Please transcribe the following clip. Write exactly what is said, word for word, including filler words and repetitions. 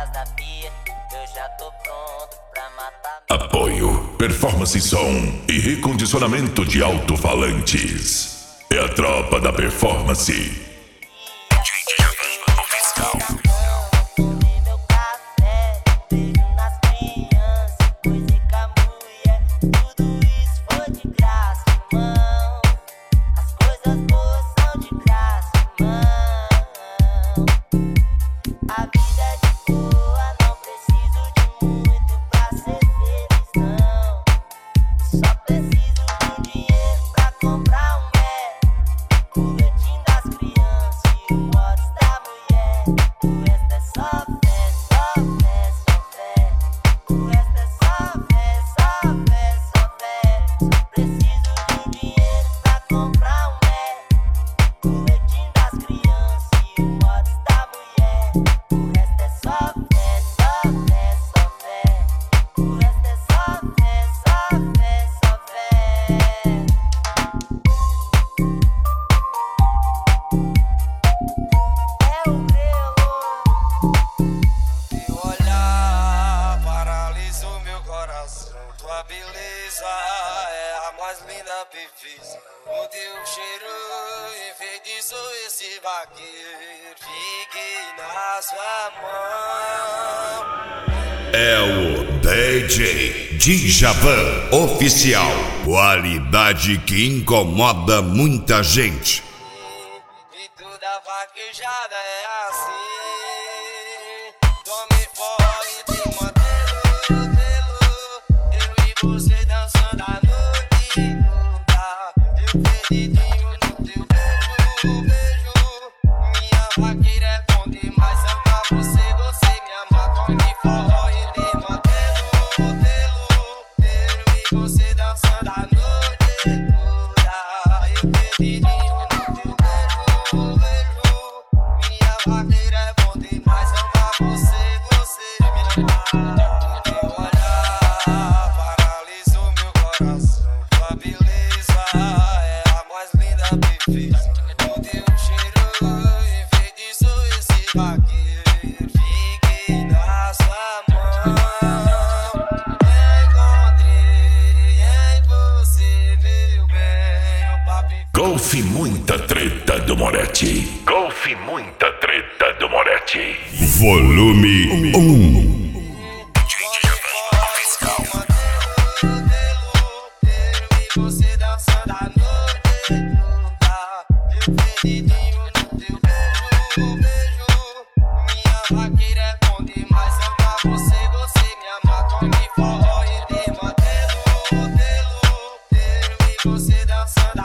atrás da pia, eu já tô pronto pra matar. Apoio, performance som e recondicionamento de alto-falantes. É a tropa da performance. Tua beleza é a mais linda perfeição. O teu cheiro enfeitiçou esse vaqueiro. Fiquei na sua mão. É o D J Djavan Oficial. Qualidade que incomoda muita gente. E toda vaquejada é assim. Tome fora e tem uma você dançando a noite toda. Eu perdidinho no teu beijo, beijo. Minha vaqueira é bom demais. Amar você, você me ama. Tome forró e tem modelo, modelo. Eu e você dançando a noite toda. Eu perdidinho no teu beijo, beijo. Minha vaqueira é bom demais. Amar você, você me ama. Golfe muita treta do Moretti. Golfe muita treta do Moretti. Volume um. Você dançando a noite toda. Eu perdidinho no teu beijo, beijo. Minha vaqueira é bom demais. Amar você, você me ama. Tome forró e tem modelo, modelo. Eu e você dançando